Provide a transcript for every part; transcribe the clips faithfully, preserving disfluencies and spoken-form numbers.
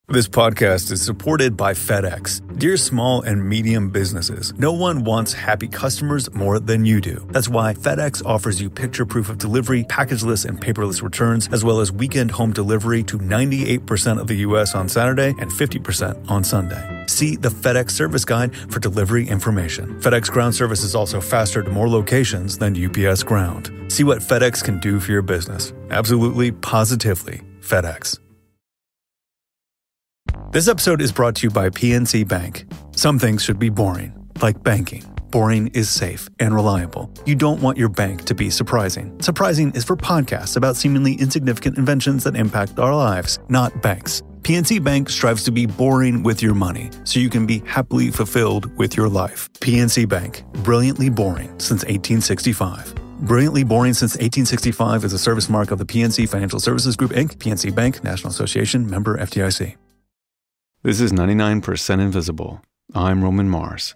This podcast is supported by FedEx. Dear small and medium businesses, no one wants happy customers more than you do. That's why FedEx offers you picture proof of delivery, packageless and paperless returns, as well as weekend home delivery to ninety-eight percent of the U S on Saturday and fifty percent on Sunday. See the FedEx service guide for delivery information. FedEx Ground service is also faster to more locations than U P S Ground. See what FedEx can do for your business. Absolutely, positively, FedEx. This episode is brought to you by P N C Bank. Some things should be boring, like banking. Boring is safe and reliable. You don't want your bank to be surprising. Surprising is for podcasts about seemingly insignificant inventions that impact our lives, not banks. P N C Bank strives to be boring with your money, so you can be happily fulfilled with your life. P N C Bank, brilliantly boring since eighteen sixty-five. Brilliantly Boring Since eighteen sixty-five is a service mark of the P N C Financial Services Group, Incorporated. P N C Bank, National Association, member F D I C. This is ninety-nine percent Invisible. I'm Roman Mars.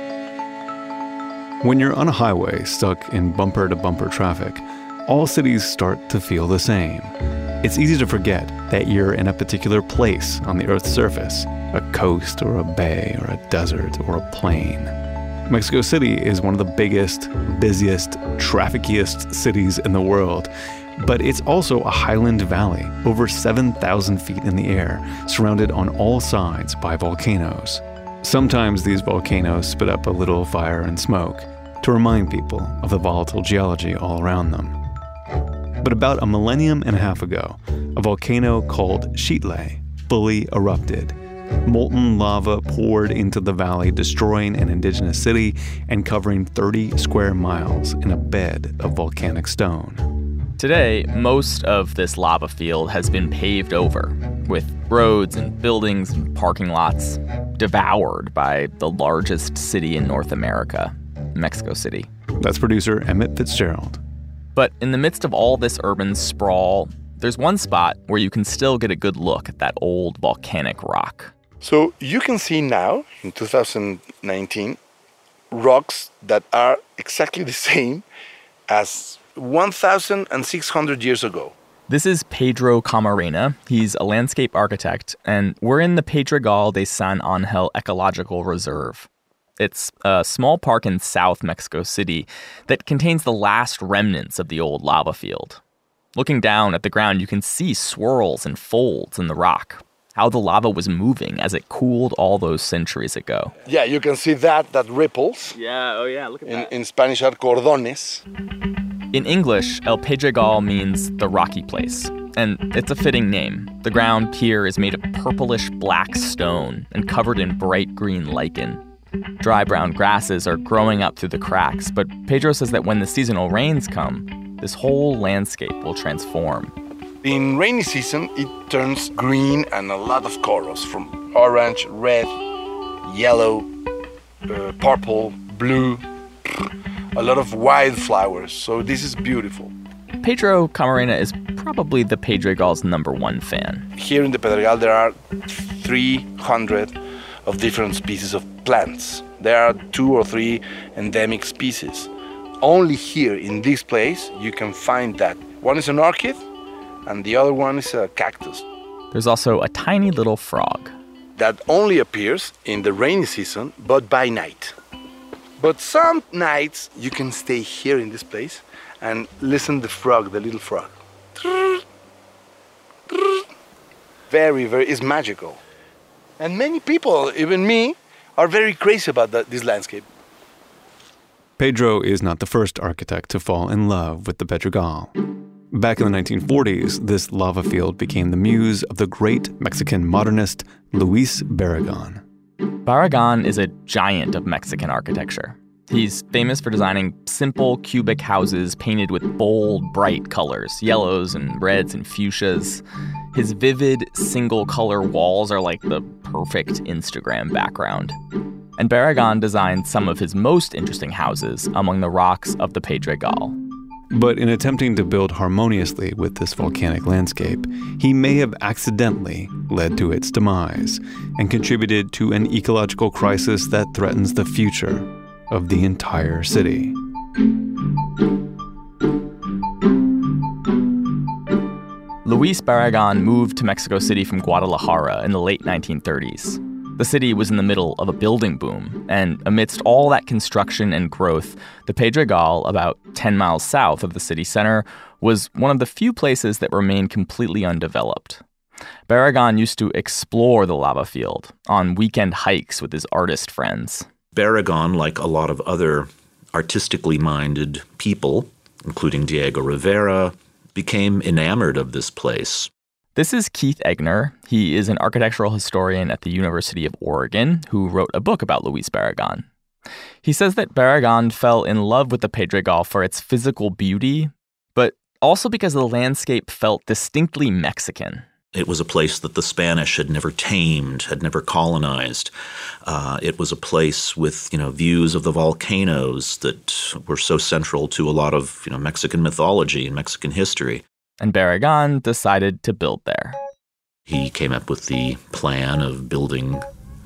When you're on a highway stuck in bumper-to-bumper traffic, all cities start to feel the same. It's easy to forget that you're in a particular place on the Earth's surface, a coast or a bay or a desert or a plain. Mexico City is one of the biggest, busiest, traffickiest cities in the world. But it's also a highland valley, over seven thousand feet in the air, surrounded on all sides by volcanoes. Sometimes these volcanoes spit up a little fire and smoke to remind people of the volatile geology all around them. But about a millennium and a half ago, a volcano called Xitle fully erupted. Molten lava poured into the valley, destroying an indigenous city and covering thirty square miles in a bed of volcanic stone. Today, most of this lava field has been paved over, with roads and buildings and parking lots devoured by the largest city in North America, Mexico City. That's producer Emmett Fitzgerald. But in the midst of all this urban sprawl, there's one spot where you can still get a good look at that old volcanic rock. So you can see now, in two thousand nineteen, rocks that are exactly the same as one thousand six hundred years ago. This is Pedro Camarena. He's a landscape architect, and we're in the Pedregal de San Angel Ecological Reserve. It's a small park in South Mexico City that contains the last remnants of the old lava field. Looking down at the ground, you can see swirls and folds in the rock, how the lava was moving as it cooled all those centuries ago. Yeah, you can see that, that ripples. Yeah, oh yeah, look at in, that. In Spanish are cordones. In English, El Pedregal means the rocky place, and it's a fitting name. The ground here is made of purplish black stone and covered in bright green lichen. Dry brown grasses are growing up through the cracks, but Pedro says that when the seasonal rains come, this whole landscape will transform. In rainy season, it turns green and a lot of colors, from orange, red, yellow, uh, purple, blue, a lot of wildflowers. So this is beautiful. Pedro Camarena is probably the Pedregal's number one fan. Here in the Pedregal, there are three hundred of different species of plants. There are two or three endemic species. Only here in this place, you can find that. One is an orchid, and the other one is a cactus. There's also a tiny little frog that only appears in the rainy season, but by night. But some nights you can stay here in this place and listen to the frog, the little frog. Very, very, it's magical. And many people, even me, are very crazy about that, this landscape. Pedro is not the first architect to fall in love with the Pedregal. Back in the nineteen forties, this lava field became the muse of the great Mexican modernist Luis Barragan. Barragan is a giant of Mexican architecture. He's famous for designing simple cubic houses painted with bold, bright colors, yellows and reds and fuchsias. His vivid, single-color walls are like the perfect Instagram background. And Barragan designed some of his most interesting houses among the rocks of the Pedregal. But in attempting to build harmoniously with this volcanic landscape, he may have accidentally led to its demise and contributed to an ecological crisis that threatens the future of the entire city. Luis Barragan moved to Mexico City from Guadalajara in the late nineteen thirties. The city was in the middle of a building boom, and amidst all that construction and growth, the Pedregal, about ten miles south of the city center, was one of the few places that remained completely undeveloped. Barragan used to explore the lava field on weekend hikes with his artist friends. Barragan, like a lot of other artistically minded people, including Diego Rivera, became enamored of this place. This is Keith Egner. He is an architectural historian at the University of Oregon who wrote a book about Luis Barragan. He says that Barragan fell in love with the Pedregal for its physical beauty, but also because the landscape felt distinctly Mexican. It was a place that the Spanish had never tamed, had never colonized. Uh, it was a place with, you know, views of the volcanoes that were so central to a lot of, you know, Mexican mythology and Mexican history. And Barragan decided to build there. He came up with the plan of building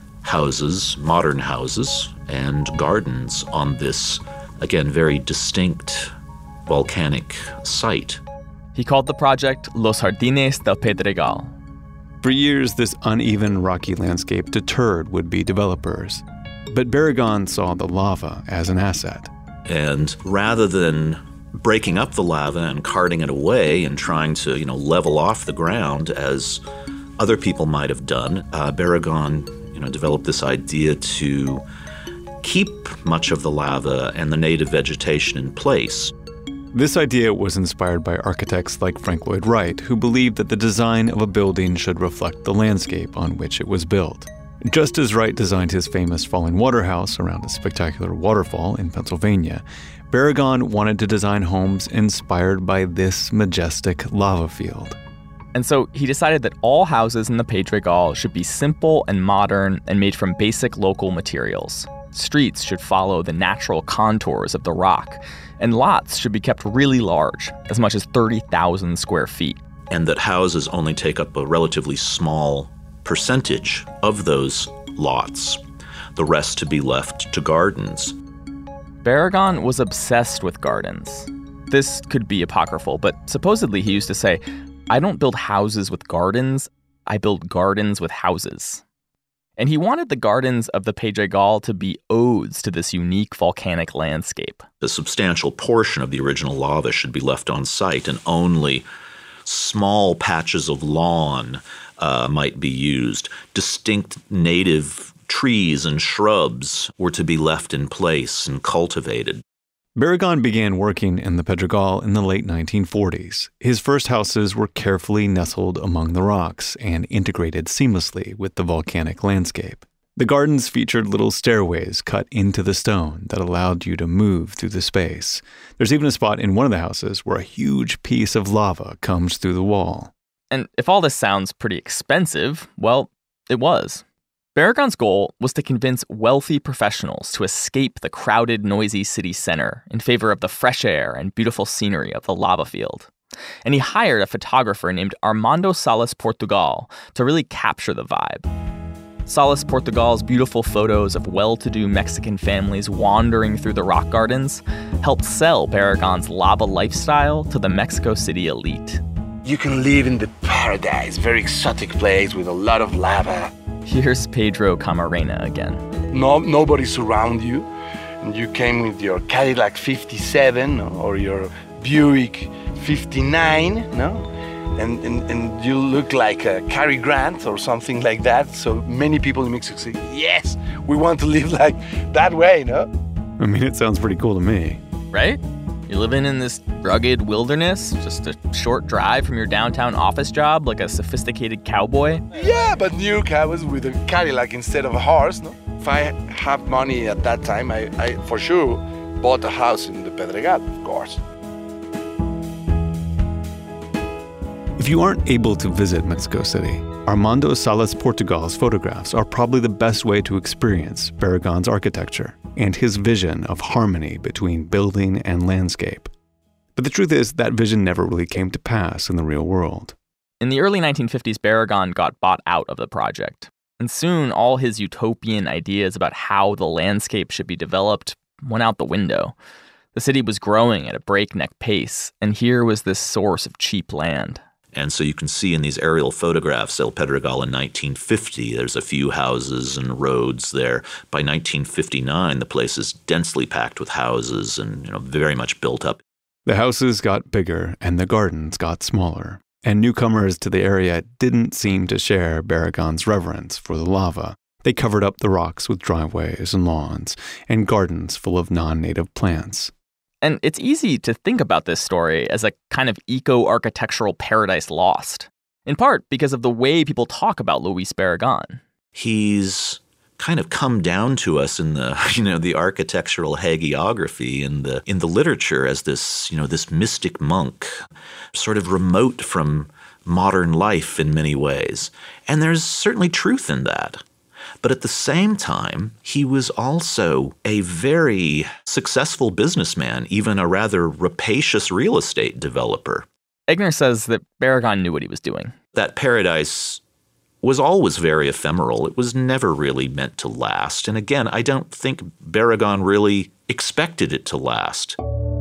houses, modern houses, and gardens on this, again, very distinct volcanic site. He called the project Los Jardines del Pedregal. For years, this uneven, rocky landscape deterred would-be developers. But Barragan saw the lava as an asset. And rather than breaking up the lava and carting it away and trying to, you know, level off the ground as other people might have done, uh, Barragan, you know, developed this idea to keep much of the lava and the native vegetation in place. This idea was inspired by architects like Frank Lloyd Wright, who believed that the design of a building should reflect the landscape on which it was built. Just as Wright designed his famous Falling Water House around a spectacular waterfall in Pennsylvania, Barragan wanted to design homes inspired by this majestic lava field. And so he decided that all houses in the Pedregal should be simple and modern and made from basic local materials. Streets should follow the natural contours of the rock, and lots should be kept really large, as much as thirty thousand square feet. And that houses only take up a relatively small percentage of those lots, the rest to be left to gardens. Barragan was obsessed with gardens. This could be apocryphal, but supposedly he used to say, "I don't build houses with gardens, I build gardens with houses." And he wanted the gardens of the Pedregal to be odes to this unique volcanic landscape. A substantial portion of the original lava should be left on site, and only small patches of lawn uh, might be used. Distinct native trees and shrubs were to be left in place and cultivated. Barragan began working in the Pedregal in the late nineteen forties. His first houses were carefully nestled among the rocks and integrated seamlessly with the volcanic landscape. The gardens featured little stairways cut into the stone that allowed you to move through the space. There's even a spot in one of the houses where a huge piece of lava comes through the wall. And if all this sounds pretty expensive, well, it was. Barragan's goal was to convince wealthy professionals to escape the crowded, noisy city center in favor of the fresh air and beautiful scenery of the lava field. And he hired a photographer named Armando Salas Portugal to really capture the vibe. Salas Portugal's beautiful photos of well-to-do Mexican families wandering through the rock gardens helped sell Barragan's lava lifestyle to the Mexico City elite. You can live in the paradise, very exotic place with a lot of lava. Here's Pedro Camarena again. No, nobody surround you, and you came with your Cadillac fifty-seven or your Buick fifty-nine, no? And, and and you look like a Cary Grant or something like that. So many people in Mexico say, yes, we want to live like that way, no? I mean, it sounds pretty cool to me. Right? You're living in this rugged wilderness, just a short drive from your downtown office job, like a sophisticated cowboy. Yeah, but new cows with a Cadillac instead of a horse, no? If I have money at that time, I, I for sure bought a house in the Pedregal, of course. If you aren't able to visit Mexico City, Armando Salas Portugal's photographs are probably the best way to experience Barragan's architecture and his vision of harmony between building and landscape. But the truth is, that vision never really came to pass in the real world. In the early nineteen fifties, Barragan got bought out of the project. And soon, all his utopian ideas about how the landscape should be developed went out the window. The city was growing at a breakneck pace, and here was this source of cheap land. And so you can see in these aerial photographs, El Pedregal in nineteen fifty, there's a few houses and roads there. By nineteen fifty-nine, the place is densely packed with houses and, you know, very much built up. The houses got bigger and the gardens got smaller. And newcomers to the area didn't seem to share Barragán's reverence for the lava. They covered up the rocks with driveways and lawns and gardens full of non-native plants. And it's easy to think about this story as a kind of eco-architectural paradise lost, in part because of the way people talk about Luis Barragán. He's kind of come down to us in the, you know, the architectural hagiography in the in the literature as this, you know, this mystic monk, sort of remote from modern life in many ways. And there's certainly truth in that. But at the same time, he was also a very successful businessman, even a rather rapacious real estate developer. Egner says that Barragán knew what he was doing. That paradise was always very ephemeral. It was never really meant to last. And again, I don't think Barragán really expected it to last.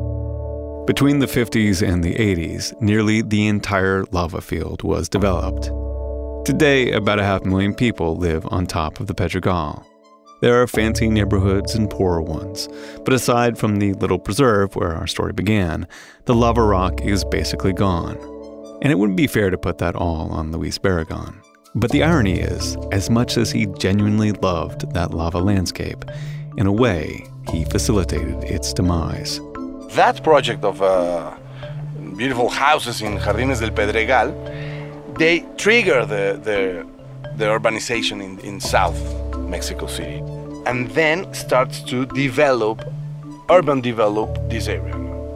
Between the fifties and the eighties, nearly the entire lava field was developed. Today, about a half million people live on top of the Pedregal. There are fancy neighborhoods and poorer ones, but aside from the little preserve where our story began, the lava rock is basically gone. And it wouldn't be fair to put that all on Luis Barragán. But the irony is, as much as he genuinely loved that lava landscape, in a way, he facilitated its demise. That project of uh, beautiful houses in Jardines del Pedregal, they trigger the, the, the urbanization in, in South Mexico City, and then starts to develop, urban develop this area.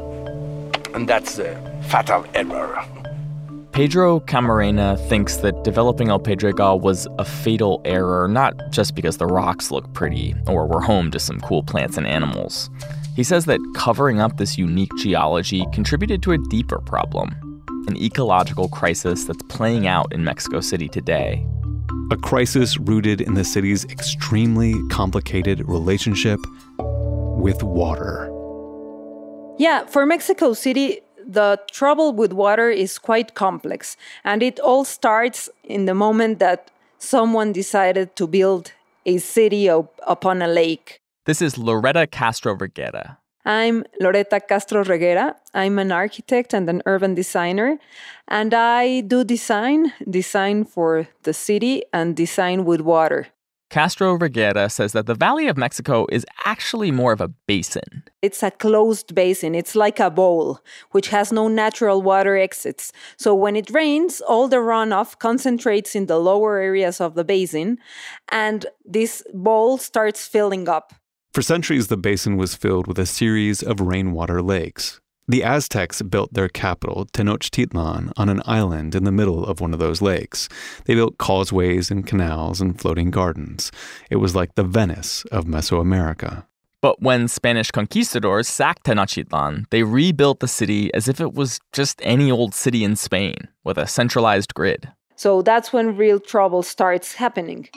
And that's the fatal error. Pedro Camarena thinks that developing El Pedregal was a fatal error, not just because the rocks look pretty or were home to some cool plants and animals. He says that covering up this unique geology contributed to a deeper problem, an ecological crisis that's playing out in Mexico City today. A crisis rooted in the city's extremely complicated relationship with water. Yeah, for Mexico City, the trouble with water is quite complex, and it all starts in the moment that someone decided to build a city op- upon a lake. This is Loretta Castro Reguera. I'm Loretta Castro Reguera. I'm an architect and an urban designer, and I do design, design for the city and design with water. Castro Reguera says that the Valley of Mexico is actually more of a basin. It's a closed basin. It's like a bowl, which has no natural water exits. So when it rains, all the runoff concentrates in the lower areas of the basin, and this bowl starts filling up. For centuries, the basin was filled with a series of rainwater lakes. The Aztecs built their capital, Tenochtitlan, on an island in the middle of one of those lakes. They built causeways and canals and floating gardens. It was like the Venice of Mesoamerica. But when Spanish conquistadors sacked Tenochtitlan, they rebuilt the city as if it was just any old city in Spain, with a centralized grid. So that's when real trouble starts happening.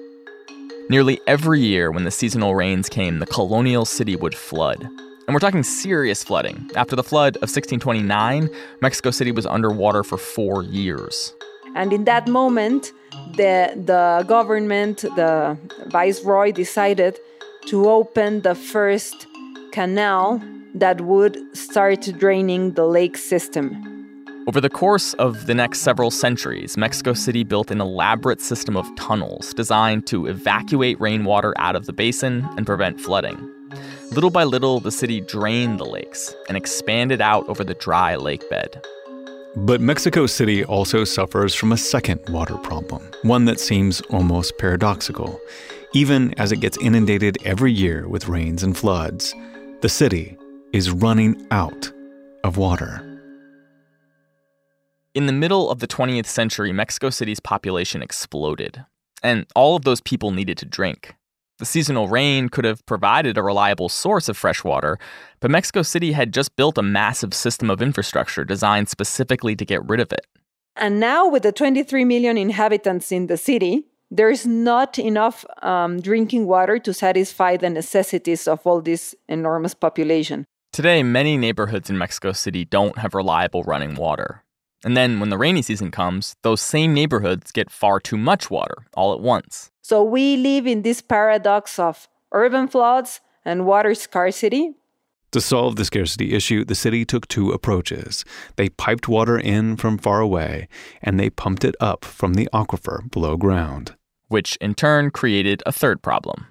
Nearly every year when the seasonal rains came, the colonial city would flood. And we're talking serious flooding. After the flood of sixteen twenty-nine, Mexico City was underwater for four years. And in that moment, the, the government, the viceroy, decided to open the first canal that would start draining the lake system. Over the course of the next several centuries, Mexico City built an elaborate system of tunnels designed to evacuate rainwater out of the basin and prevent flooding. Little by little, the city drained the lakes and expanded out over the dry lake bed. But Mexico City also suffers from a second water problem, one that seems almost paradoxical. Even as it gets inundated every year with rains and floods, the city is running out of water. In the middle of the twentieth century, Mexico City's population exploded, and all of those people needed to drink. The seasonal rain could have provided a reliable source of fresh water, but Mexico City had just built a massive system of infrastructure designed specifically to get rid of it. And now with the twenty-three million inhabitants in the city, there's not enough um, drinking water to satisfy the necessities of all this enormous population. Today, many neighborhoods in Mexico City don't have reliable running water. And then when the rainy season comes, those same neighborhoods get far too much water all at once. So we live in this paradox of urban floods and water scarcity. To solve the scarcity issue, the city took two approaches. They piped water in from far away, and they pumped it up from the aquifer below ground. Which in turn created a third problem.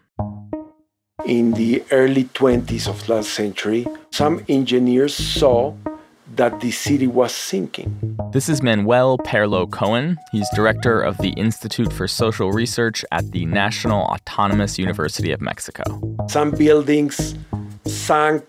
In the early twenties of last century, some engineers saw that the city was sinking. This is Manuel Perlo Cohen. He's director of the Institute for Social Research at the National Autonomous University of Mexico. Some buildings sank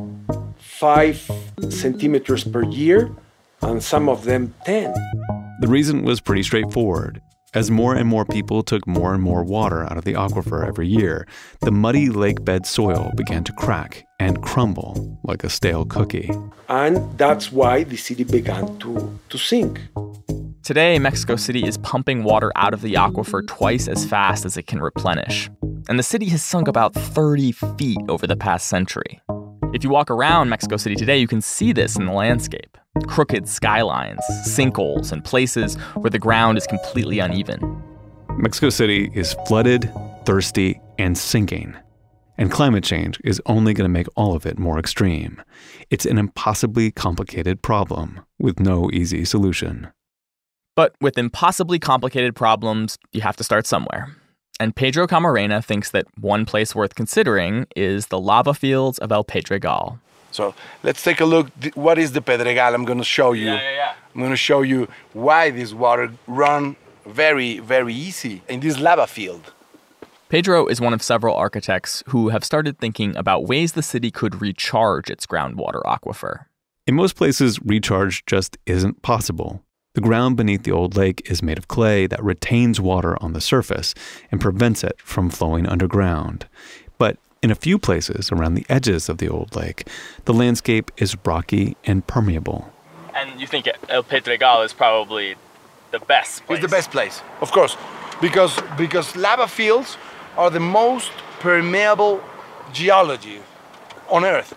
five centimeters per year, and some of them ten. The reason was pretty straightforward. As more and more people took more and more water out of the aquifer every year, the muddy lakebed soil began to crack and crumble like a stale cookie. And that's why the city began to, to sink. Today, Mexico City is pumping water out of the aquifer twice as fast as it can replenish. And the city has sunk about thirty feet over the past century. If you walk around Mexico City today, you can see this in the landscape. Crooked skylines, sinkholes, and places where the ground is completely uneven. Mexico City is flooded, thirsty, and sinking. And climate change is only going to make all of it more extreme. It's an impossibly complicated problem with no easy solution. But with impossibly complicated problems, you have to start somewhere. And Pedro Camarena thinks that one place worth considering is the lava fields of El Pedregal. So let's take a look. What is the Pedregal? I'm going to show you. Yeah, yeah, yeah. I'm going to show you why this water run very, very easy in this lava field. Pedro is one of several architects who have started thinking about ways the city could recharge its groundwater aquifer. In most places, recharge just isn't possible. The ground beneath the old lake is made of clay that retains water on the surface and prevents it from flowing underground. But in a few places around the edges of the old lake, the landscape is rocky and permeable. And you think El Pedregal is probably the best place? It's the best place, of course, because, because lava fields are the most permeable geology on Earth.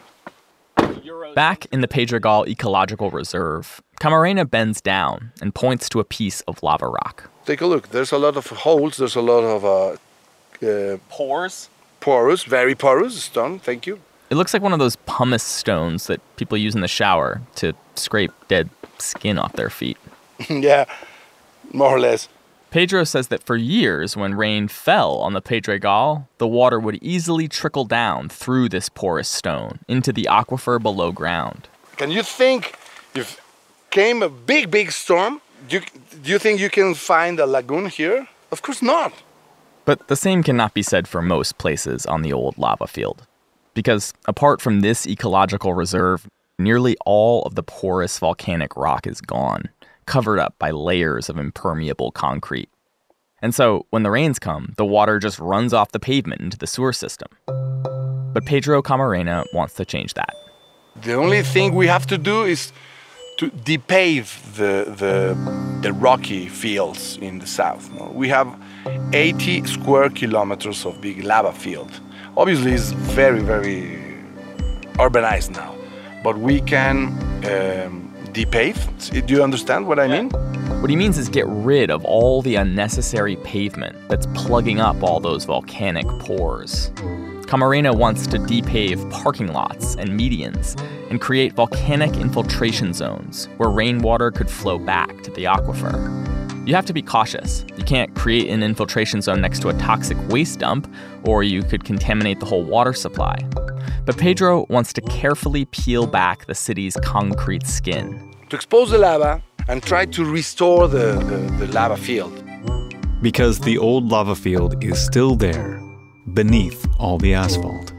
Back in the Pedregal Ecological Reserve, Camarena bends down and points to a piece of lava rock. Take a look. There's a lot of holes. There's a lot of uh, uh, Pores? porous, very porous stone. Thank you. It looks like one of those pumice stones that people use in the shower to scrape dead skin off their feet. Yeah, more or less. Pedro says that for years, when rain fell on the Pedregal, the water would easily trickle down through this porous stone into the aquifer below ground. Can you think if came a big, big storm, do you, do you think you can find a lagoon here? Of course not. But the same cannot be said for most places on the old lava field. Because apart from this ecological reserve, nearly all of the porous volcanic rock is gone, covered up by layers of impermeable concrete. And so, when the rains come, the water just runs off the pavement into the sewer system. But Pedro Camarena wants to change that. The only thing we have to do is to depave the, the, the rocky fields in the south. We have eighty square kilometers of big lava field. Obviously, it's very, very urbanized now, but we can um, depave. Do you understand what I mean? What he means is get rid of all the unnecessary pavement that's plugging up all those volcanic pores. Camarena wants to depave parking lots and medians and create volcanic infiltration zones where rainwater could flow back to the aquifer. You have to be cautious. You can't create an infiltration zone next to a toxic waste dump, or you could contaminate the whole water supply. But Pedro wants to carefully peel back the city's concrete skin. To expose the lava and try to restore the, the, the lava field. Because the old lava field is still there, beneath all the asphalt.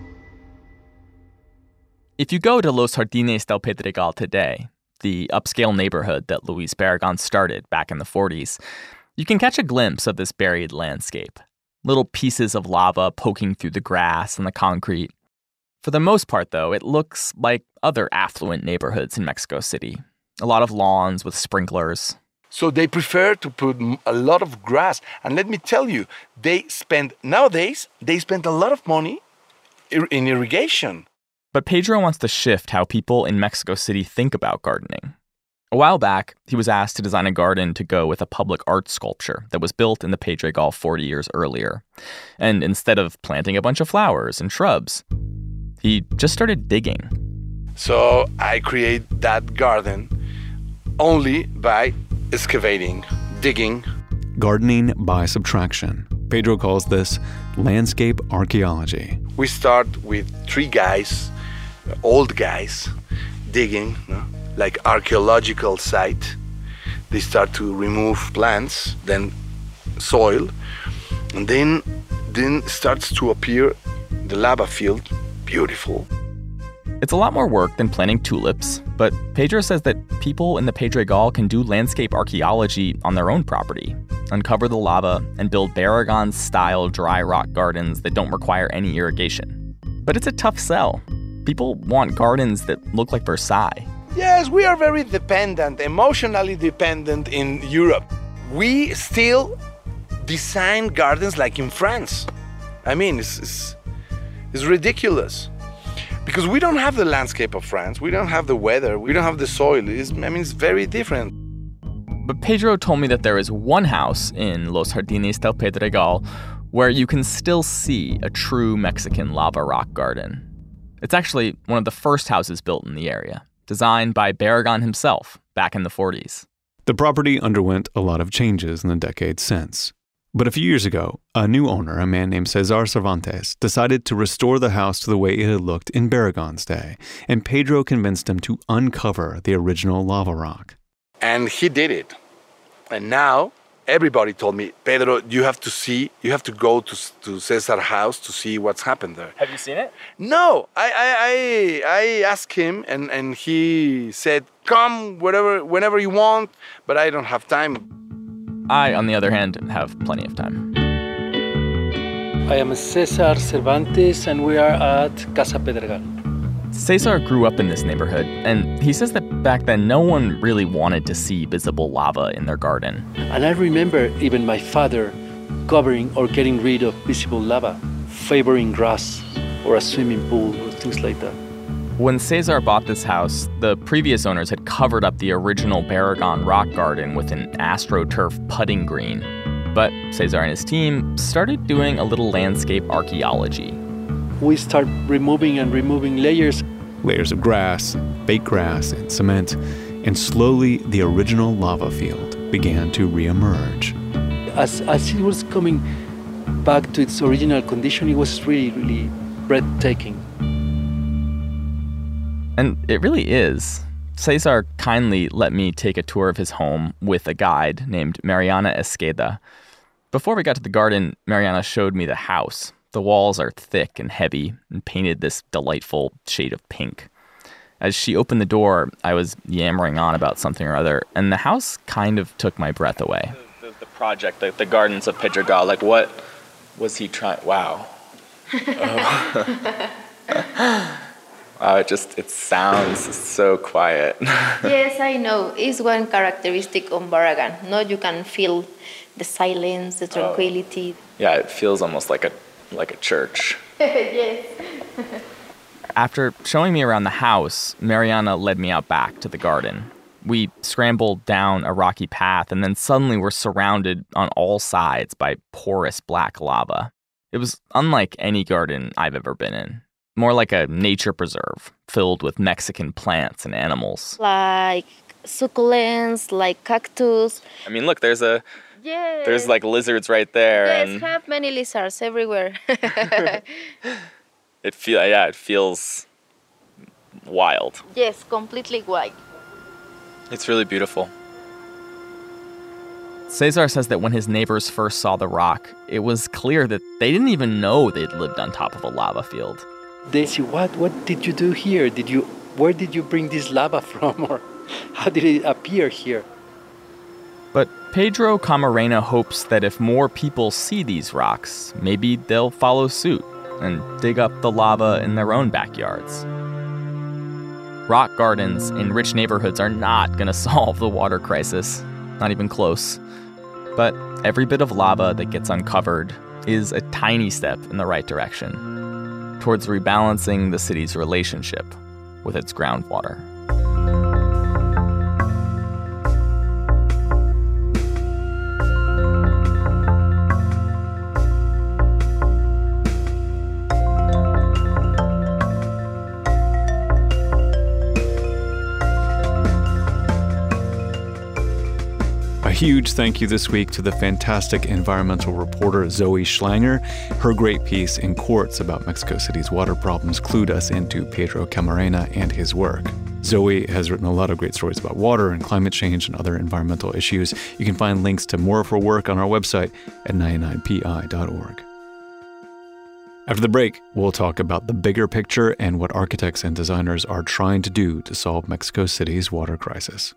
If you go to Los Jardines del Pedregal today, the upscale neighborhood that Luis Barragán started back in the forties, you can catch a glimpse of this buried landscape. Little pieces of lava poking through the grass and the concrete. For the most part, though, it looks like other affluent neighborhoods in Mexico City. A lot of lawns with sprinklers. So they prefer to put a lot of grass. And let me tell you, they spend, nowadays, they spend a lot of money in irrigation. But Pedro wants to shift how people in Mexico City think about gardening. A while back, he was asked to design a garden to go with a public art sculpture that was built in the Pedregal forty years earlier. And instead of planting a bunch of flowers and shrubs, he just started digging. So I create that garden only by excavating, digging. Gardening by subtraction. Pedro calls this landscape archaeology. We start with three guys, old guys, digging, no? Like archaeological site. They start to remove plants, then soil, and then then starts to appear the lava field. Beautiful. It's a lot more work than planting tulips, but Pedro says that people in the Pedregal can do landscape archaeology on their own property, uncover the lava, and build Barragán-style dry rock gardens that don't require any irrigation. But it's a tough sell. People want gardens that look like Versailles. Yes, we are very dependent, emotionally dependent in Europe. We still design gardens like in France. I mean, it's, it's, it's ridiculous. Because we don't have the landscape of France. We don't have the weather. We don't have the soil. It's, I mean, it's very different. But Pedro told me that there is one house in Los Jardines del Pedregal where you can still see a true Mexican lava rock garden. It's actually one of the first houses built in the area, designed by Barragán himself back in the forties. The property underwent a lot of changes in the decades since. But a few years ago, a new owner, a man named Cesar Cervantes, decided to restore the house to the way it had looked in Barragán's day, and Pedro convinced him to uncover the original lava rock. And he did it. And now everybody told me, Pedro, you have to see, you have to go to to Cesar's house to see what's happened there. Have you seen it? No, I I I, I asked him, and, and he said, come whatever, whenever you want, but I don't have time. I, on the other hand, have plenty of time. I am Cesar Cervantes, and we are at Casa Pedregal. Cesar grew up in this neighborhood, and he says that back then no one really wanted to see visible lava in their garden. And I remember even my father covering or getting rid of visible lava, favoring grass or a swimming pool or things like that. When Cesar bought this house, the previous owners had covered up the original Barragán rock garden with an AstroTurf putting green. But Cesar and his team started doing a little landscape archaeology. We start removing and removing layers. Layers of grass, fake grass, and cement, and slowly the original lava field began to reemerge. As, as it was coming back to its original condition, it was really, really breathtaking. And it really is. Cesar kindly let me take a tour of his home with a guide named Mariana Esqueda. Before we got to the garden, Mariana showed me the house. The walls are thick and heavy and painted this delightful shade of pink. As she opened the door, I was yammering on about something or other, and the house kind of took my breath away. The, the, the project, the, the gardens of Pedregal, like what was he trying? Wow. Oh. Wow, it just, it sounds so quiet. Yes, I know. It's one characteristic of Barragán. No, you can feel the silence, the tranquility. Oh. Yeah, it feels almost like a like a church. Yes. After showing me around the house, Mariana led me out back to the garden. We scrambled down a rocky path, and then suddenly we're surrounded on all sides by porous black lava. It was unlike any garden I've ever been in. More like a nature preserve filled with Mexican plants and animals. Like succulents, like cactus. I mean, look, there's a yes. there's like lizards right there. Yes, and have many lizards everywhere. it feel yeah, it feels wild. Yes, completely wild. It's really beautiful. Cesar says that when his neighbors first saw the rock, it was clear that they didn't even know they'd lived on top of a lava field. They say, what, what did you do here? Did you, where did you bring this lava from? Or how did it appear here? But Pedro Camarena hopes that if more people see these rocks, maybe they'll follow suit and dig up the lava in their own backyards. Rock gardens in rich neighborhoods are not going to solve the water crisis, not even close. But every bit of lava that gets uncovered is a tiny step in the right direction towards rebalancing the city's relationship with its groundwater. huge thank you this week to the fantastic environmental reporter Zoe Schlanger. Her great piece in Quartz about Mexico City's water problems clued us into Pedro Camarena and his work. Zoe has written a lot of great stories about water and climate change and other environmental issues. You can find links to more of her work on our website at ninety-nine P I dot org. After the break, we'll talk about the bigger picture and what architects and designers are trying to do to solve Mexico City's water crisis.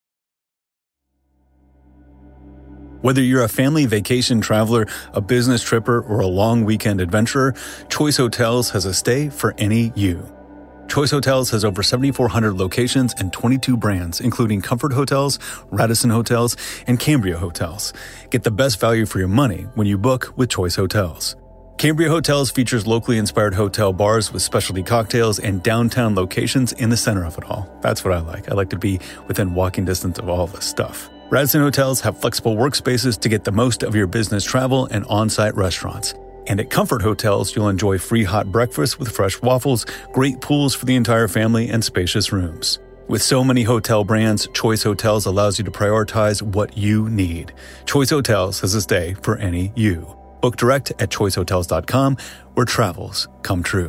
Whether you're a family vacation traveler, a business tripper, or a long weekend adventurer, Choice Hotels has a stay for any you. Choice Hotels has over seventy-four hundred locations and twenty-two brands, including Comfort Hotels, Radisson Hotels, and Cambria Hotels. Get the best value for your money when you book with Choice Hotels. Cambria Hotels features locally inspired hotel bars with specialty cocktails and downtown locations in the center of it all. That's what I like. I like to be within walking distance of all this stuff. Radisson Hotels have flexible workspaces to get the most of your business travel and on-site restaurants. And at Comfort Hotels, you'll enjoy free hot breakfast with fresh waffles, great pools for the entire family, and spacious rooms. With so many hotel brands, Choice Hotels allows you to prioritize what you need. Choice Hotels has a stay for any you. Book direct at choice hotels dot com, where travels come true.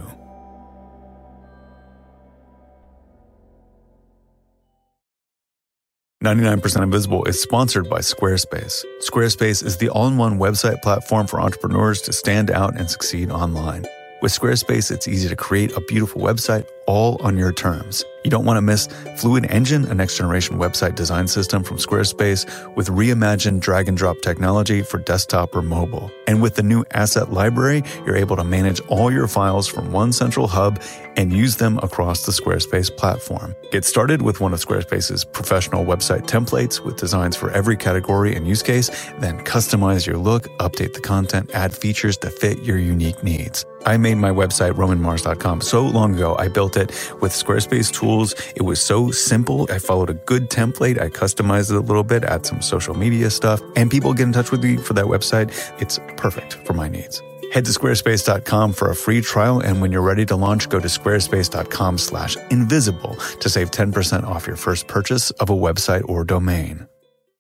ninety-nine percent Invisible is sponsored by Squarespace. Squarespace is the all-in-one website platform for entrepreneurs to stand out and succeed online. With Squarespace, it's easy to create a beautiful website all on your terms. You don't want to miss Fluid Engine, a next-generation website design system from Squarespace with reimagined drag-and-drop technology for desktop or mobile. And with the new Asset Library, you're able to manage all your files from one central hub and use them across the Squarespace platform. Get started with one of Squarespace's professional website templates with designs for every category and use case, then customize your look, update the content, add features to fit your unique needs. I made my website, roman mars dot com, so long ago. I built it with Squarespace tools. It was so simple. I followed a good template. I customized it a little bit, add some social media stuff, and people get in touch with me for that website. It's perfect for my needs. Head to squarespace dot com for a free trial, and when you're ready to launch, go to squarespace dot com slash invisible to save ten percent off your first purchase of a website or domain.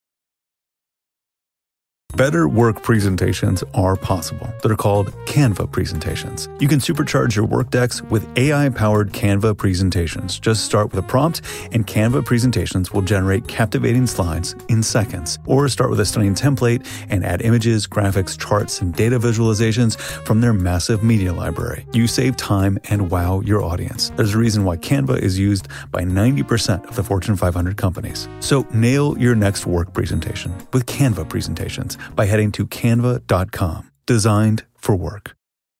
Better work presentations are possible. They're called Canva presentations. You can supercharge your work decks with A I-powered Canva presentations. Just start with a prompt, and Canva presentations will generate captivating slides in seconds. Or start with a stunning template and add images, graphics, charts, and data visualizations from their massive media library. You save time and wow your audience. There's a reason why Canva is used by ninety percent of the Fortune five hundred companies. So nail your next work presentation with Canva presentations by heading to canva dot com. Designed for work.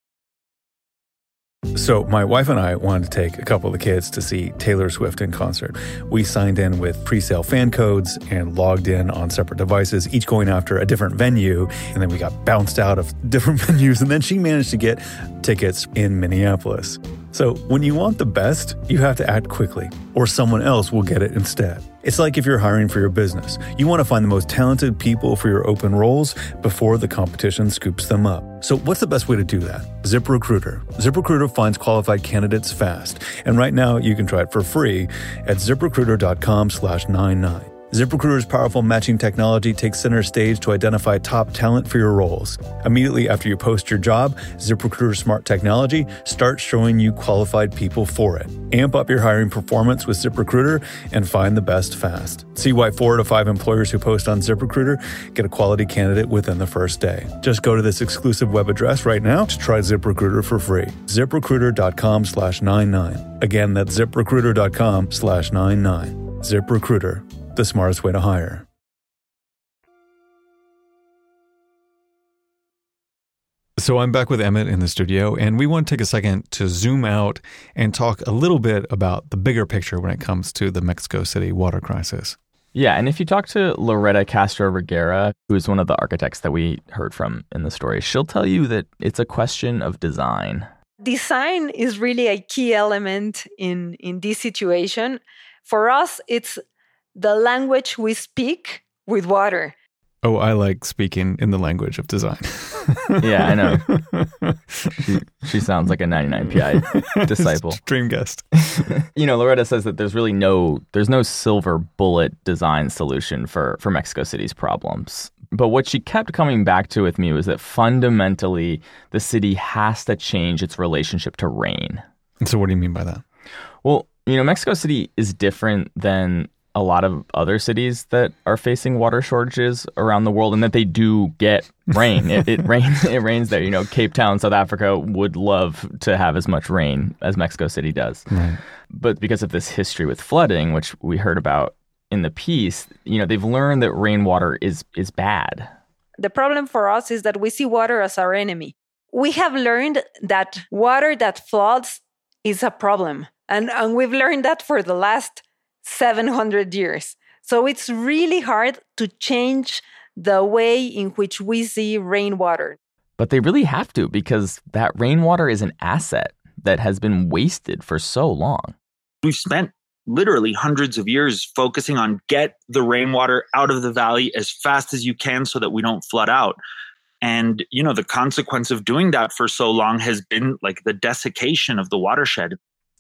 So my wife and I wanted to take a couple of the kids to see Taylor Swift in concert. We signed in with pre-sale fan codes and logged in on separate devices, each going after a different venue. And then we got bounced out of different venues. And then she managed to get tickets in Minneapolis. So when you want the best, you have to act quickly, or someone else will get it instead. It's like if you're hiring for your business. You want to find the most talented people for your open roles before the competition scoops them up. So what's the best way to do that? ZipRecruiter. ZipRecruiter finds qualified candidates fast. And right now you can try it for free at ziprecruiter dot com slash ninety-nine. ZipRecruiter's powerful matching technology takes center stage to identify top talent for your roles. Immediately after you post your job, ZipRecruiter's smart technology starts showing you qualified people for it. Amp up your hiring performance with ZipRecruiter and find the best fast. See why four to five employers who post on ZipRecruiter get a quality candidate within the first day. Just go to this exclusive web address right now to try ZipRecruiter for free. ZipRecruiter dot com slash ninety-nine. Again, that's ZipRecruiter dot com slash ninety-nine. ZipRecruiter. The smartest way to hire. So I'm back with Emmett in the studio, and we want to take a second to zoom out and talk a little bit about the bigger picture when it comes to the Mexico City water crisis. Yeah, and if you talk to Loretta Castro Reguera, who's one of the architects that we heard from in the story, she'll tell you that it's a question of design. Design is really a key element in, in this situation. For us, it's the language we speak with water. Oh, I like speaking in the language of design. Yeah, I know. she, she sounds like a ninety-nine P I disciple. Dream guest. You know, Loretta says that there's really no, there's no silver bullet design solution for, for Mexico City's problems. But what she kept coming back to with me was that fundamentally the city has to change its relationship to rain. So what do you mean by that? Well, you know, Mexico City is different than a lot of other cities that are facing water shortages around the world, and that they do get rain. it, it rains. It rains there. You know, Cape Town, South Africa would love to have as much rain as Mexico City does. Right. But because of this history with flooding, which we heard about in the piece, you know, they've learned that rainwater is is bad. The problem for us is that we see water as our enemy. We have learned that water that floods is a problem. And, and we've learned that for the last seven hundred years. So it's really hard to change the way in which we see rainwater. But they really have to, because that rainwater is an asset that has been wasted for so long. We've spent literally hundreds of years focusing on get the rainwater out of the valley as fast as you can so that we don't flood out. And, you know, the consequence of doing that for so long has been like the desiccation of the watershed.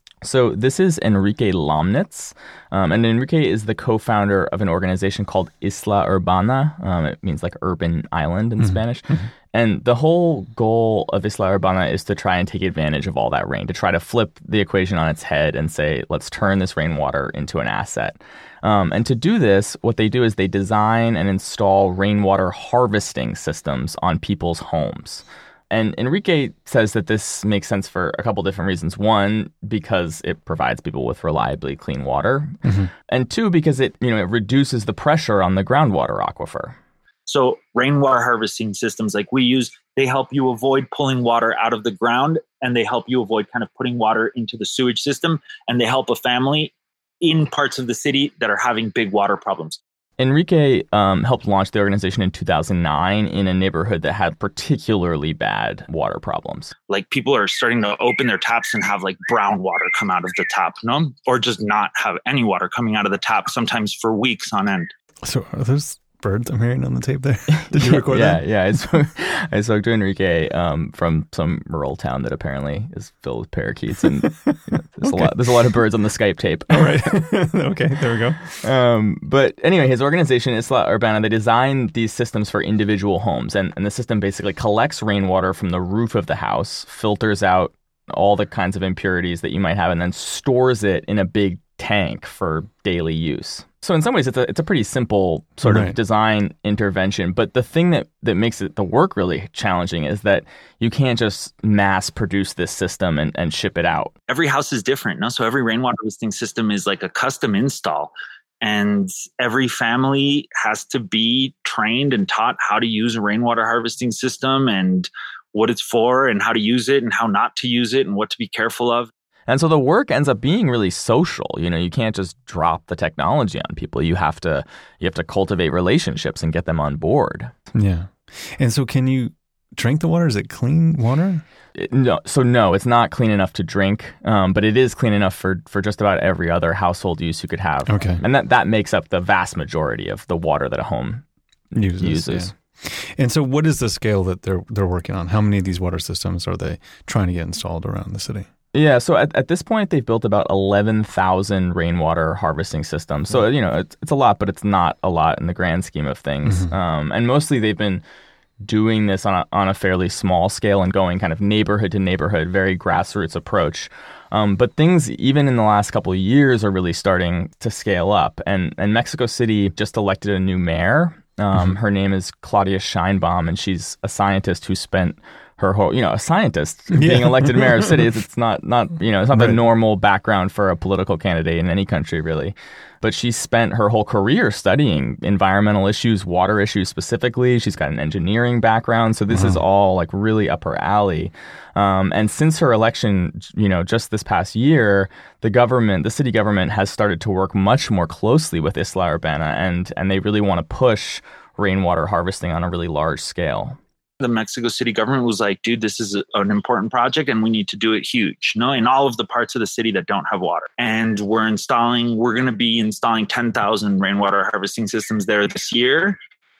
So this is Enrique Lomnitz, um, and Enrique is the co-founder of an organization called Isla Urbana. Um, it means like urban island in mm-hmm. Spanish. Mm-hmm. And the whole goal of Isla Urbana is to try and take advantage of all that rain, to try to flip the equation on its head and say, let's turn this rainwater into an asset. Um, and to do this, what they do is they design and install rainwater harvesting systems on people's homes. And Enrique says that this makes sense for a couple different reasons. One, because it provides people with reliably clean water. Mm-hmm. And two, because it, you know, it reduces the pressure on the groundwater aquifer. So rainwater harvesting systems like we use, they help you avoid pulling water out of the ground, and they help you avoid kind of putting water into the sewage system, and they help a family in parts of the city that are having big water problems. Enrique um, helped launch the organization in two thousand nine in a neighborhood that had particularly bad water problems. Like people are starting to open their taps and have like brown water come out of the tap, no? Or just not have any water coming out of the tap, sometimes for weeks on end. So are those birds I'm hearing on the tape there? Did you record yeah, that? Yeah, I spoke, I spoke to Enrique um, from some rural town that apparently is filled with parakeets, and you know, there's okay. a lot. There's a lot of birds on the Skype tape. All right. Okay, there we go. Um, but anyway, his organization Isla Urbana, they designed these systems for individual homes, and, and the system basically collects rainwater from the roof of the house, filters out all the kinds of impurities that you might have, and then stores it in a big tank for daily use. So in some ways, it's a it's a pretty simple sort right. of design intervention. But the thing that, that makes it the work really challenging is that you can't just mass produce this system and, and ship it out. Every house is different, no? So every rainwater harvesting system is like a custom install. And every family has to be trained and taught how to use a rainwater harvesting system and what it's for and how to use it and how not to use it and what to be careful of. And so the work ends up being really social. You know, you can't just drop the technology on people. You have to you have to cultivate relationships and get them on board. Yeah. And so can you drink the water? Is it clean water? It, no. So no, it's not clean enough to drink, um, but it is clean enough for, for just about every other household use you could have. Okay. And that, that makes up the vast majority of the water that a home uses. uses. Yeah. And so what is the scale that they're they're working on? How many of these water systems are they trying to get installed around the city? Yeah, so at, at this point, they've built about eleven thousand rainwater harvesting systems. So, you know, it's, it's a lot, but it's not a lot in the grand scheme of things. Mm-hmm. Um, and mostly they've been doing this on a, on a fairly small scale and going kind of neighborhood to neighborhood, very grassroots approach. Um, but things, even in the last couple of years, are really starting to scale up. And, and Mexico City just elected a new mayor. Um, mm-hmm. Her name is Claudia Sheinbaum, and she's a scientist who spent her whole, you know, a scientist being yeah. elected mayor of cities. It's not, not, you know, it's not right. the normal background for a political candidate in any country, really. But she spent her whole career studying environmental issues, water issues specifically. She's got an engineering background. So this wow. is all like really up her alley. Um, and since her election, you know, just this past year, the government, the city government has started to work much more closely with Isla Urbana, and, and they really want to push rainwater harvesting on a really large scale. The Mexico City government was like, dude, this is a, an important project and we need to do it huge, you know, in all of the parts of the city that don't have water. And we're installing, we're going to be installing ten thousand rainwater harvesting systems there this year.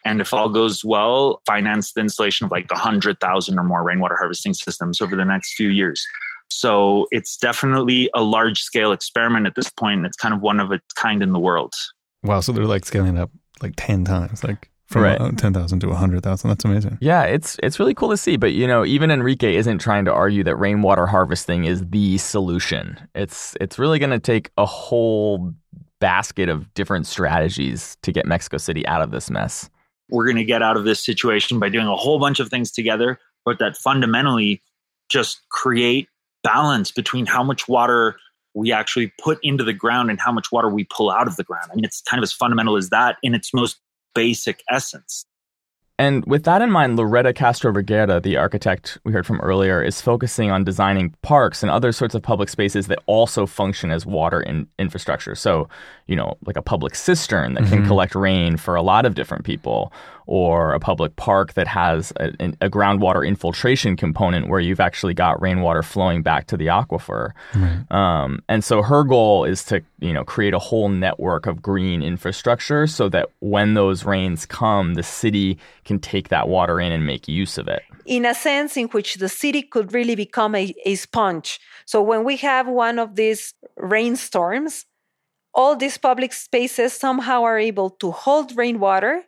and if all goes well, finance the installation of like one hundred thousand or more rainwater harvesting systems over the next few years. So it's definitely a large-scale experiment at this point. It's kind of one of its kind in the world. Wow, so they're like scaling up like ten times, like from Right. ten thousand to one hundred thousand. That's amazing. Yeah, it's it's really cool to see. But, you know, even Enrique isn't trying to argue that rainwater harvesting is the solution. It's it's really going to take a whole basket of different strategies to get Mexico City out of this mess. We're going to get out of this situation by doing a whole bunch of things together, but that fundamentally just create balance between how much water we actually put into the ground and how much water we pull out of the ground. I mean, it's kind of as fundamental as that in its most basic essence. And with that in mind, Loretta Castro Vergara, the architect we heard from earlier, is focusing on designing parks and other sorts of public spaces that also function as water in infrastructure. So, you know, like a public cistern that can Mhm. collect rain for a lot of different people, or a public park that has a, a groundwater infiltration component where you've actually got rainwater flowing back to the aquifer. Right. Um, and so her goal is to, you know, create a whole network of green infrastructure so that when those rains come, the city can take that water in and make use of it. In a sense in which the city could really become a, a sponge. So when we have one of these rainstorms, all these public spaces somehow are able to hold rainwater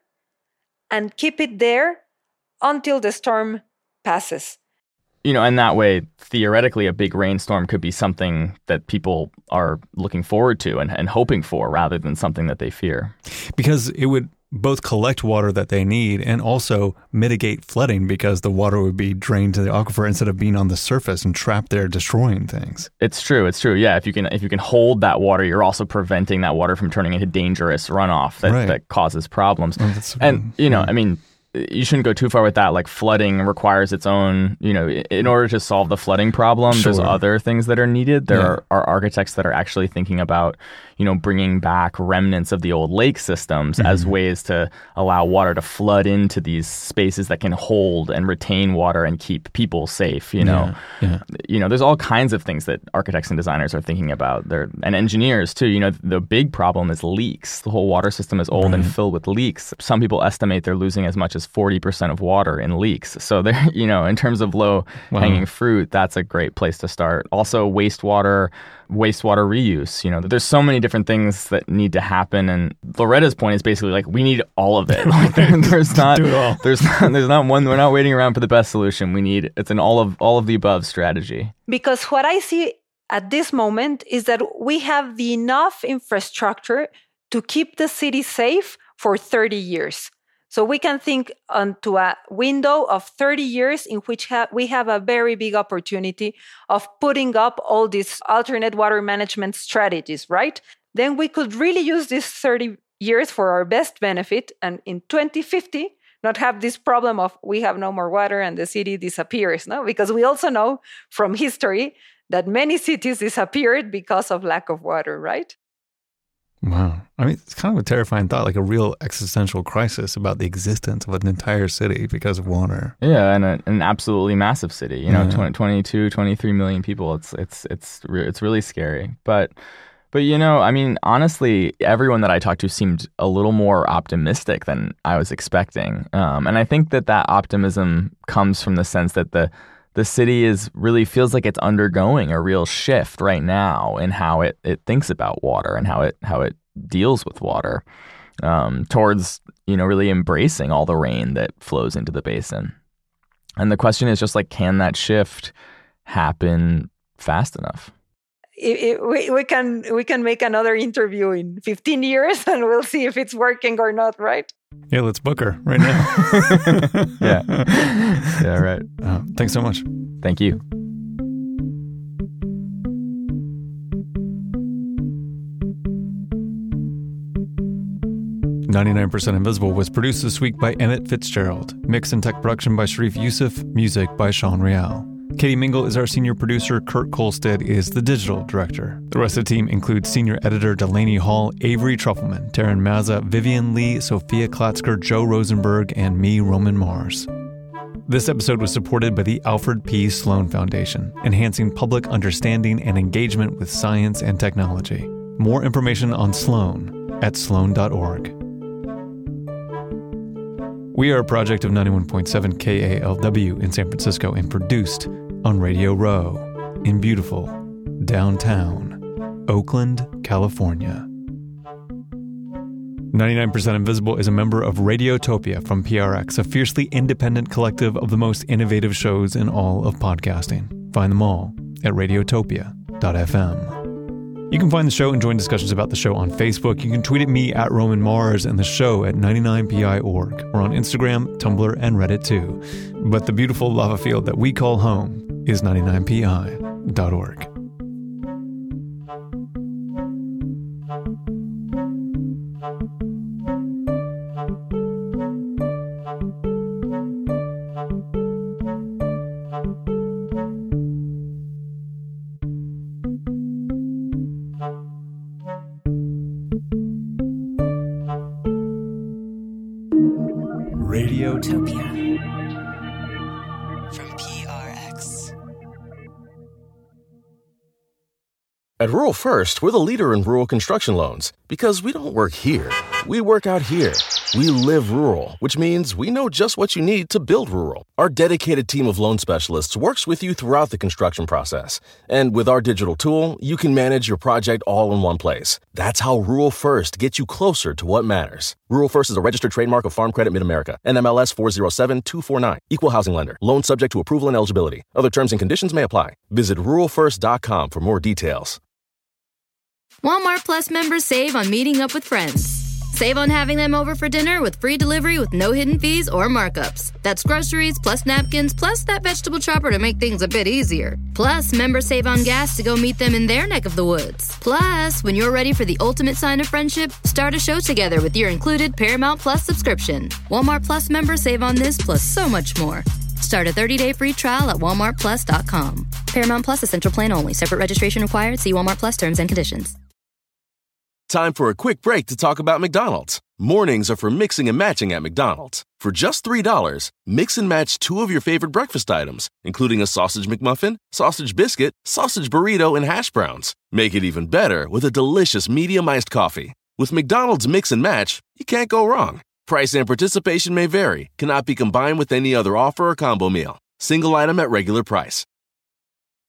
and keep it there until the storm passes. You know, and that way, theoretically, a big rainstorm could be something that people are looking forward to and, and hoping for rather than something that they fear. Because it would both collect water that they need and also mitigate flooding because the water would be drained to the aquifer instead of being on the surface and trapped there destroying things. It's true. It's true. Yeah. If you can, if you can hold that water, you're also preventing that water from turning into dangerous runoff that, Right. that causes problems. Oh, that's- And, you know, yeah. I mean, you shouldn't go too far with that. Like flooding requires its own, you know, in order to solve the flooding problem, there's Sure. other things that are needed. There Yeah. are, are architects that are actually thinking about, you know, bringing back remnants of the old lake systems as Mm-hmm. ways to allow water to flood into these spaces that can hold and retain water and keep people safe, you know. Yeah, yeah. You know, there's all kinds of things that architects and designers are thinking about. They're, and engineers too. You know, the big problem is leaks. The whole water system is old and Right. filled with leaks. Some people estimate they're losing as much as forty percent of water in leaks. So they're, you know, in terms of low Wow. hanging fruit, that's a great place to start. Also wastewater, wastewater reuse. You know, there's so many different things that need to happen. And Loretta's point is basically like, we need all of it. Like there, there's not, Do it all. there's not, there's not one, we're not waiting around for the best solution. We need, it's an all of, all of the above strategy. Because what I see at this moment is that we have the enough infrastructure to keep the city safe for thirty years. So we can think onto a window of thirty years in which ha- we have a very big opportunity of putting up all these alternate water management strategies, right? Then we could really use these thirty years for our best benefit. And in twenty fifty, not have this problem of we have no more water and the city disappears, no? Because we also know from history that many cities disappeared because of lack of water, right? Wow. I mean, it's kind of a terrifying thought, like a real existential crisis about the existence of an entire city because of water. Yeah, and a, an absolutely massive city. You know, Yeah. twenty, twenty-two, twenty-three million people. It's it's it's re- it's really scary. But but you know, I mean, honestly, everyone that I talked to seemed a little more optimistic than I was expecting. Um, and I think that that optimism comes from the sense that the the city is really feels like it's undergoing a real shift right now in how it, it thinks about water and how it how it deals with water, um, towards, you know, really embracing all the rain that flows into the basin. And the question is just like, can that shift happen fast enough? It, it, we, we can we can make another interview in fifteen years and we'll see if it's working or not, right? Yeah, let's book her right now. Yeah. Yeah, right. Uh, thanks so much. Thank you. ninety-nine percent Invisible was produced this week by Emmett Fitzgerald. Mix and tech production by Sharif Youssef. Music by Sean Real. Katie Mingle is our senior producer. Kurt Kolstad is the digital director. The rest of the team includes senior editor Delaney Hall, Avery Trufelman, Taryn Mazza, Vivian Lee, Sophia Klatzker, Joe Rosenberg, and me, Roman Mars. This episode was supported by the Alfred P. Sloan Foundation, enhancing public understanding and engagement with science and technology. More information on Sloan at sloan dot org. We are a project of ninety-one point seven K A L W in San Francisco and produced on Radio Row in beautiful downtown Oakland, California. ninety-nine percent Invisible is a member of Radiotopia from P R X, a fiercely independent collective of the most innovative shows in all of podcasting. Find them all at radiotopia dot f m. You can find the show and join discussions about the show on Facebook. You can tweet at me at Roman Mars and the show at ninety-nine P I dot org. We're on Instagram, Tumblr, and Reddit too. But the beautiful lava field that we call home is ninety-nine P I dot org. Radiotopia from P R X. At Rural First, we're the leader in rural construction loans because we don't work here. We work out here. We live rural, which means we know just what you need to build rural. Our dedicated team of loan specialists works with you throughout the construction process. And with our digital tool, you can manage your project all in one place. That's how Rural First gets you closer to what matters. Rural First is a registered trademark of Farm Credit Mid-America, N M L S four zero seven two four nine. Equal housing lender. Loan subject to approval and eligibility. Other terms and conditions may apply. Visit rural first dot com for more details. Walmart Plus members save on meeting up with friends. Save on having them over for dinner with free delivery with no hidden fees or markups. That's groceries, plus napkins, plus that vegetable chopper to make things a bit easier. Plus, members save on gas to go meet them in their neck of the woods. Plus, when you're ready for the ultimate sign of friendship, start a show together with your included Paramount Plus subscription. Walmart Plus members save on this plus so much more. Start a thirty-day free trial at walmart plus dot com. Paramount Plus Essential Plan only. Separate registration required. See Walmart Plus terms and conditions. Time for a quick break to talk about McDonald's. Mornings are for mixing and matching at McDonald's. For just three dollars, mix and match two of your favorite breakfast items, including a sausage McMuffin, sausage biscuit, sausage burrito, and hash browns. Make it even better with a delicious medium iced coffee. With McDonald's Mix and Match, you can't go wrong. Price and participation may vary, cannot be combined with any other offer or combo meal. Single item at regular price.